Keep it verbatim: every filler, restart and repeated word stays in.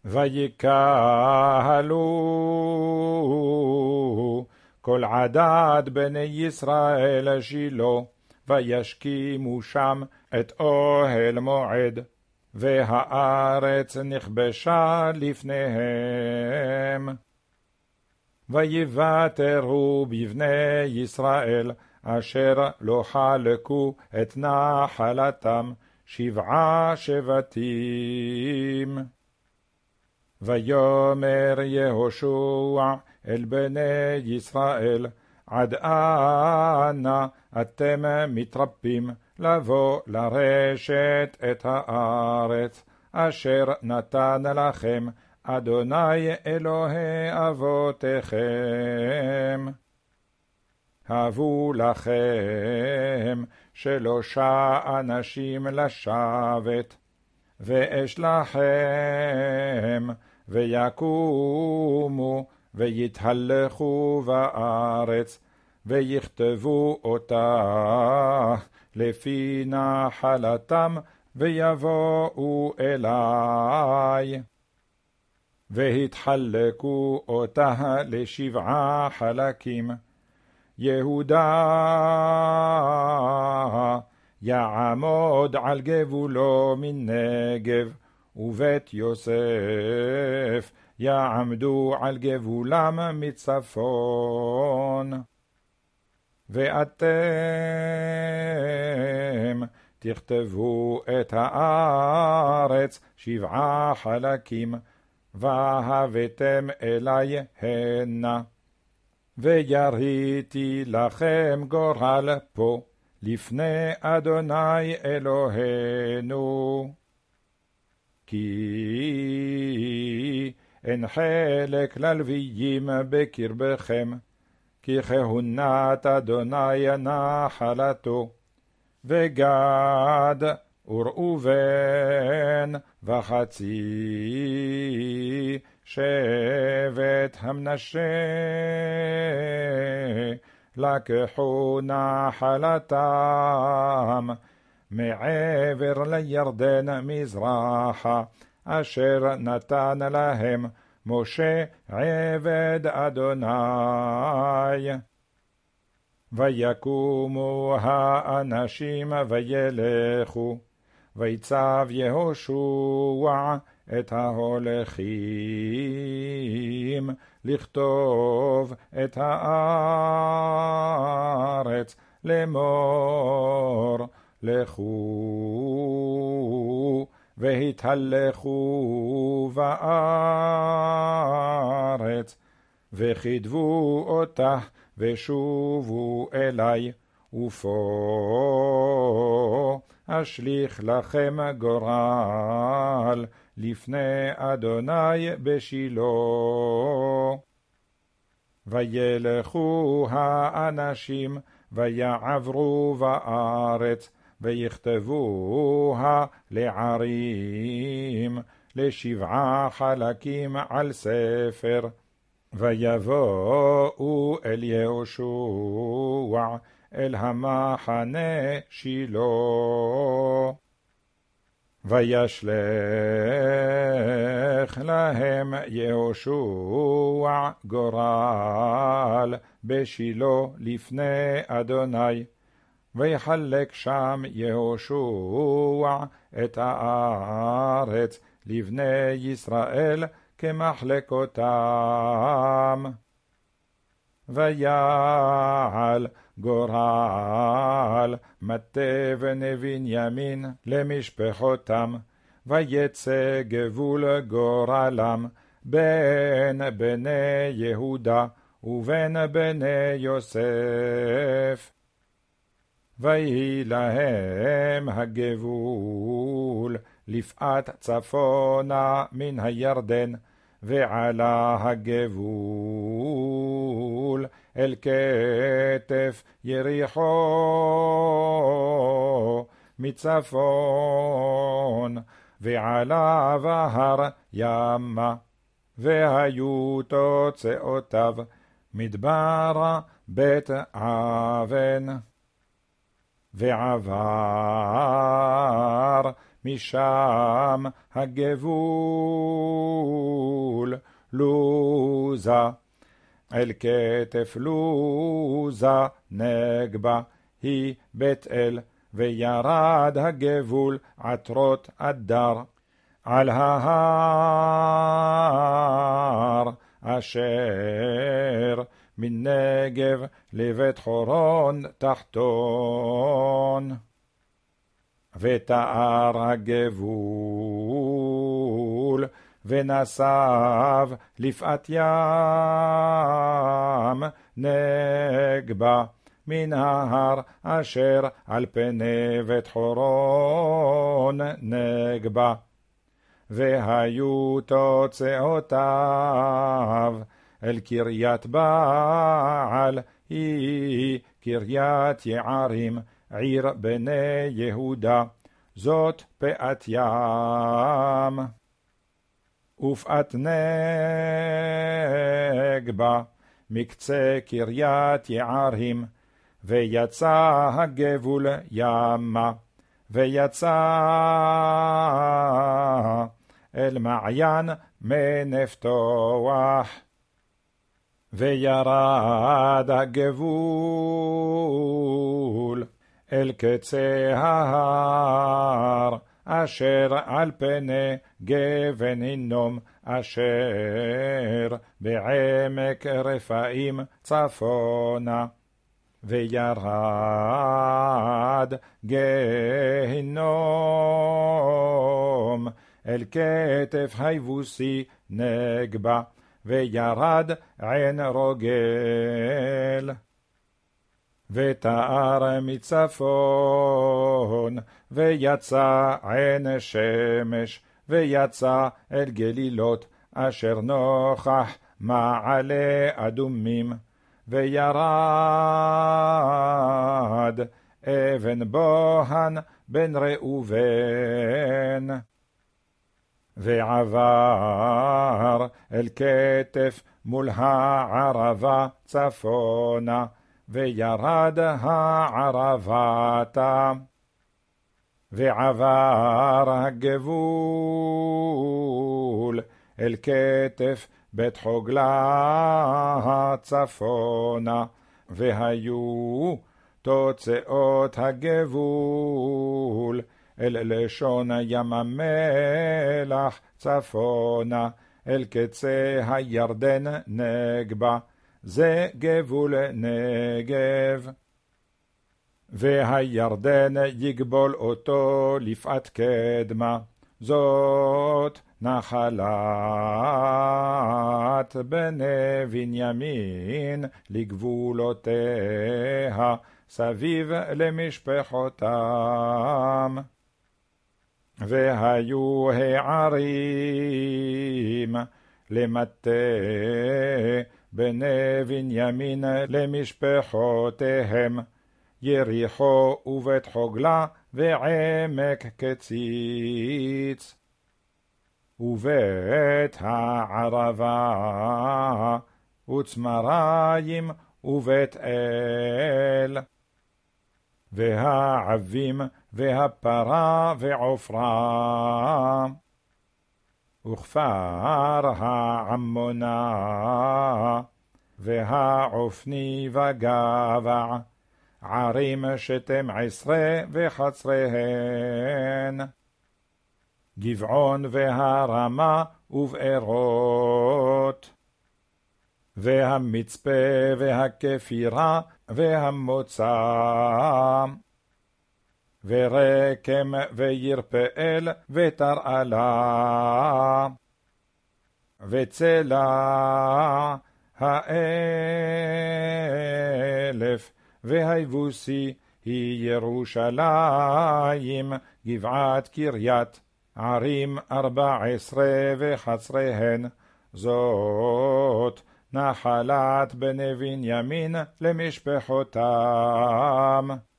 ויקהלו כל עדת בני ישראל שילה, וישכימו שם את אוהל מועד, והארץ נכבשה לפניהם. ויוותרו בבני ישראל אשר לא חלקו את נחלתם שבעה שבטים. ויאמר יהושע אל בני ישראל, עד אנה אתם מתרפים לבוא לרשת את הארץ אשר נתן לכם אדוני אלוהי אבותיכם? הבו לכם שלושה אנשים לשבת, ואשלחם ויקומו ויתהלכו בארץ, ויכתבו אותה לפי נחלתם, ויבואו אלי. והתחלקו אותה לשבעה חלקים. יהודה יעמוד על גבולו מנגב, ובית יוסף יעמדו על גבולם מצפון. ואתם תכתבו את הארץ שבעה חלקים, והבאתם אלי הנה. ויריתי לכם גורל פה לפני אדוני אלוהינו, כי אין חלק ללוויים בקרבכם, כי כהונת אדוני נחלתו. וגד וראובן וחצי שבט המנשה לקחו נחלתם מעבר לירדן מזרחה, אשר נתן להם משה עבד אדוני. ויקומו האנשים וילכו, ויצב יהושע את ההולכים לכתוב את הארץ, לאמור לכו והתהלכו בארץ, וכתבו אותה ושובו אלי, ופה אשליך לכם גורל לפני אדוני בשילה. וילכו האנשים ויעברו בארץ, ויכתבוה לערים לשבעה חלקים על ספר. ויבואו אל יהושע אל המחנה שילה. וישלח להם יהושע גורל בשילה לפני אדוני, ויחלק שם יהושע את הארץ לבני ישראל כמחלקותם. ויעל גורל מטה בני בנימין למשפחותם, ויצא גבול גורלם בין בני יהודה ובין בני יוסף. ויהי להם הגבול לפאת צפונה מן הירדן, ועלה הגבול אל כתף יריחו מצפון, ועלה בהר ימה, והיו תוצאותיו מדבר בית אבן. ועבר משם הגבול, לוזה, אל כתף לוזה נגבה, היא בית אל, וירד הגבול עטרות אדר, על ההר אשר מנגב לבית חורון תחתון. ותאר הגבול, ונסב לפאת ים, נגבה מן ההר אשר על פני בית חורון נגבה. והיו תוצאותיו אל קריית בעל, היא קריית יערים, עיר בני יהודה, זאת פאת ים. ופאת נגבה מקצה קריית יערים, ויצא הגבול ימה, ויצא אל מעיין מנפתוח. וירד הגבול אל קצה ההר, אשר על פני גבן הינום, אשר בעמק רפאים צפונה. וירד גהינום אל כתף היבוסי נגבה, וירד עין רוגל. ותאר מצפון, ויצא עין שמש, ויצא אל גלילות, אשר נוכח מעלה אדומים. וירד אבן בוהן בן ראובן. ועבר אל כתף מול הערבה צפונה, וירד הערבתה. ועבר הגבול אל כתף בית חוגלה צפונה, והיו תוצאות הגבול אל לשון ים המלח צפונה, אל קצה הירדן נגבה, זה גבול נגב. והירדן יגבול אותו לפאת קדמה, זאת נחלת בני בנימין לגבולותיה, סביב למשפחותם. והיו הערים למטה בני בנימין למשפחותיהם, יריחו ובית חוגלה ועמק קציץ. ובית הערבה וצמריים ובית אל. והעבים והפרה ועופרה. וכפר העמונה והעופני וגבע, ערים שתים עשרה וחצריהן. גבעון והרמה ובארות. והמצפה והכפירה והמוצא. ורקם וירפאל ותרעלה. וצלע האלף והיבוסי היא ירושלים, גבעת קריית, ערים ארבע עשרה וחצריהן, זאת נחלת בני בנימין למשפחותם.